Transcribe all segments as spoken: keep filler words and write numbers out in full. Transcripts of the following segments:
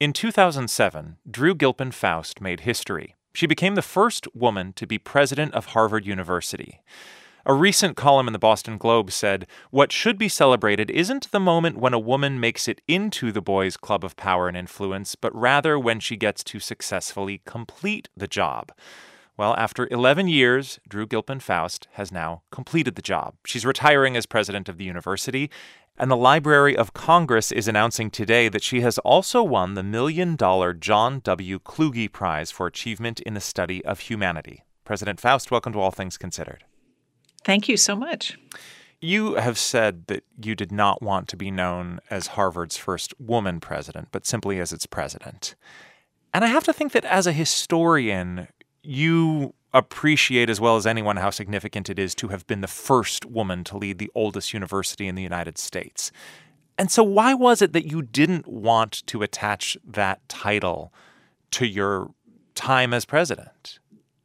In two thousand seven, Drew Gilpin Faust made history. She became the first woman to be president of Harvard University. A recent column in the Boston Globe said, "What should be celebrated isn't the moment when a woman makes it into the boys' club of power and influence, but rather when she gets to successfully complete the job." Well, after eleven years, Drew Gilpin Faust has now completed the job. She's retiring as president of the university, and the Library of Congress is announcing today that she has also won the million-dollar John W. Kluge Prize for Achievement in the Study of Humanity. President Faust, welcome to All Things Considered. Thank you so much. You have said that you did not want to be known as Harvard's first woman president, but simply as its president. And I have to think that as a historian, you appreciate as well as anyone how significant it is to have been the first woman to lead the oldest university in the United States. And so why was it that you didn't want to attach that title to your time as president?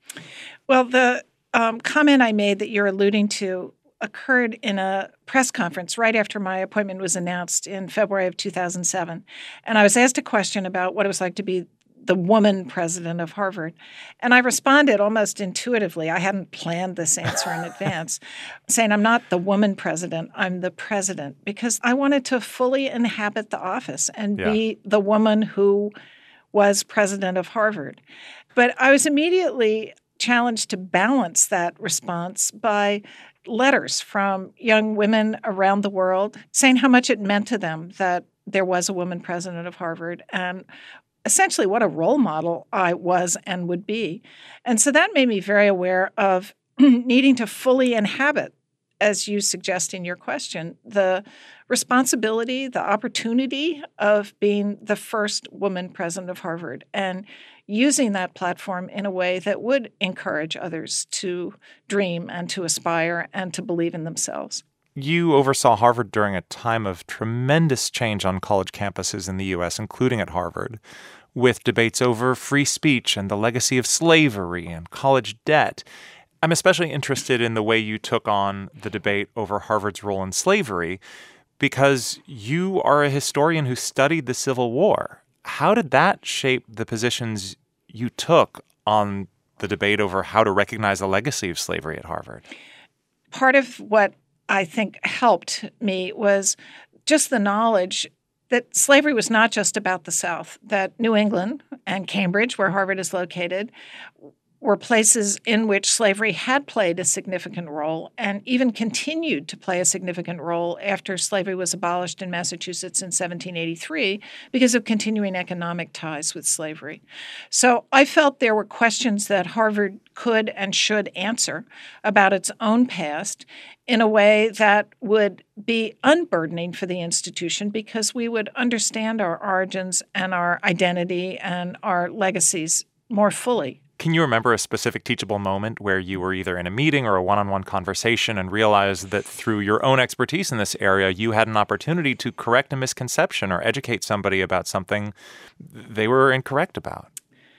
Well, the um, comment I made that you're alluding to occurred in a press conference right after my appointment was announced in February of two thousand seven. And I was asked a question about what it was like to be the woman president of Harvard. And I responded almost intuitively. I hadn't planned this answer in advance, saying I'm not the woman president, I'm the president, because I wanted to fully inhabit the office and Yeah. be the woman who was president of Harvard. But I was immediately challenged to balance that response by letters from young women around the world saying how much it meant to them that there was a woman president of Harvard and essentially what a role model I was and would be. And so that made me very aware of needing to fully inhabit, as you suggest in your question, the responsibility, the opportunity of being the first woman president of Harvard and using that platform in a way that would encourage others to dream and to aspire and to believe in themselves. You oversaw Harvard during a time of tremendous change on college campuses in the U S, including at Harvard, with debates over free speech and the legacy of slavery and college debt. I'm especially interested in the way you took on the debate over Harvard's role in slavery because you are a historian who studied the Civil War. How did that shape the positions you took on the debate over how to recognize the legacy of slavery at Harvard? Part of what I think helped me was just the knowledge that slavery was not just about the South, that New England and Cambridge, where Harvard is located, were places in which slavery had played a significant role and even continued to play a significant role after slavery was abolished in Massachusetts in seventeen eighty-three because of continuing economic ties with slavery. So I felt there were questions that Harvard could and should answer about its own past in a way that would be unburdening for the institution because we would understand our origins and our identity and our legacies more fully. Can you remember a specific teachable moment where you were either in a meeting or a one-on-one conversation and realized that through your own expertise in this area, you had an opportunity to correct a misconception or educate somebody about something they were incorrect about?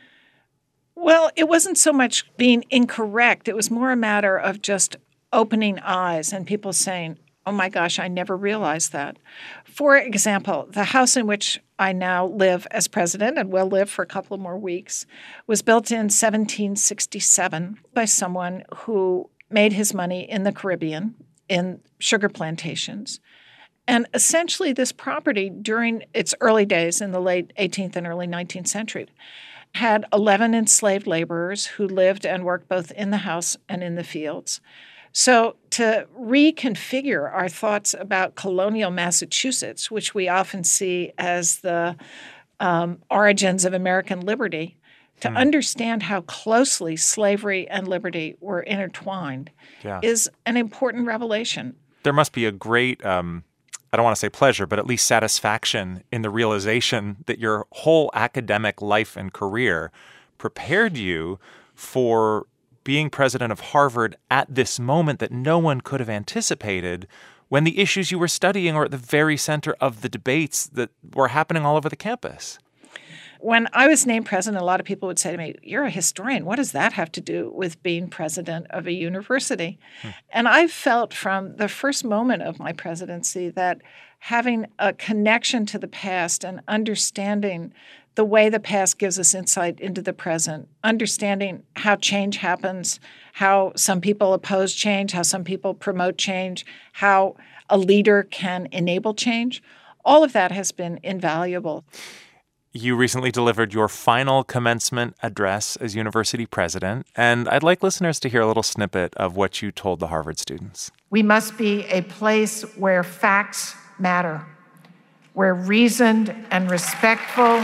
Well, it wasn't so much being incorrect. It was more a matter of just opening eyes and people saying, oh my gosh, I never realized that. For example, the house in which I now live as president and will live for a couple of more weeks was built in seventeen sixty-seven by someone who made his money in the Caribbean in sugar plantations. And essentially this property during its early days in the late eighteenth and early nineteenth century had eleven enslaved laborers who lived and worked both in the house and in the fields. So to reconfigure our thoughts about colonial Massachusetts, which we often see as the um, origins of American liberty, to hmm. understand how closely slavery and liberty were intertwined yeah. is an important revelation. There must be a great, um, I don't want to say pleasure, but at least satisfaction in the realization that your whole academic life and career prepared you for being president of Harvard at this moment that no one could have anticipated when the issues you were studying are at the very center of the debates that were happening all over the campus. When I was named president, a lot of people would say to me, you're a historian. What does that have to do with being president of a university? Hmm. And I felt from the first moment of my presidency that having a connection to the past and understanding the way the past gives us insight into the present, understanding how change happens, how some people oppose change, how some people promote change, how a leader can enable change. All of that has been invaluable. You recently delivered your final commencement address as university president, and I'd like listeners to hear a little snippet of what you told the Harvard students. We must be a place where facts matter, where reasoned and respectful.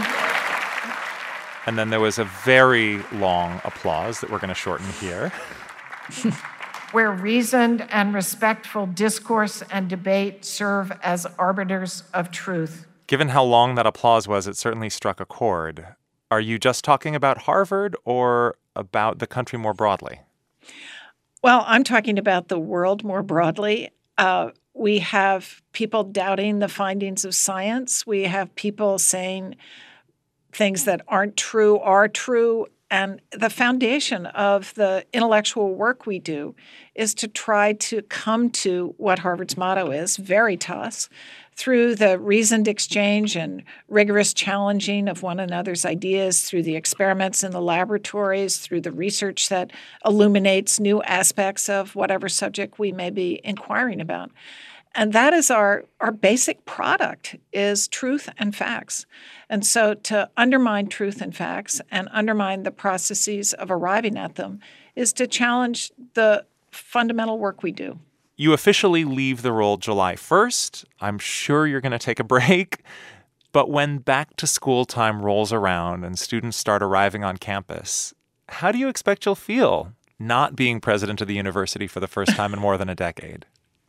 And then there was a very long applause that we're going to shorten here. Where reasoned and respectful discourse and debate serve as arbiters of truth. Given how long that applause was, it certainly struck a chord. Are you just talking about Harvard or about the country more broadly? Well, I'm talking about the world more broadly. Uh, we have people doubting the findings of science. We have people saying things that aren't true are true. And the foundation of the intellectual work we do is to try to come to what Harvard's motto is, Veritas, through the reasoned exchange and rigorous challenging of one another's ideas, through the experiments in the laboratories, through the research that illuminates new aspects of whatever subject we may be inquiring about. And that is our, our basic product, is truth and facts. And so to undermine truth and facts and undermine the processes of arriving at them is to challenge the fundamental work we do. You officially leave the role July first. I'm sure you're going to take a break. But when back to school time rolls around and students start arriving on campus, how do you expect you'll feel not being president of the university for the first time in more than a decade?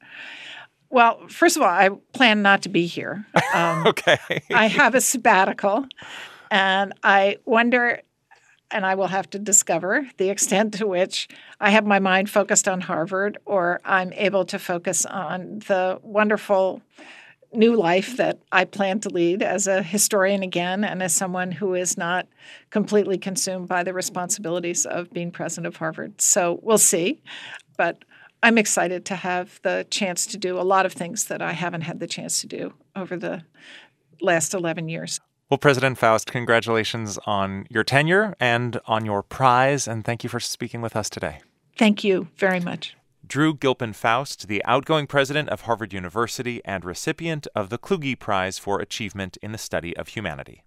Well, first of all, I plan not to be here. Um, okay. I have a sabbatical, and I wonder, and I will have to discover the extent to which I have my mind focused on Harvard, or I'm able to focus on the wonderful new life that I plan to lead as a historian again, and as someone who is not completely consumed by the responsibilities of being president of Harvard. So we'll see. But I'm excited to have the chance to do a lot of things that I haven't had the chance to do over the last eleven years. Well, President Faust, congratulations on your tenure and on your prize, and thank you for speaking with us today. Thank you very much. Drew Gilpin Faust, the outgoing president of Harvard University and recipient of the Kluge Prize for Achievement in the Study of Humanity.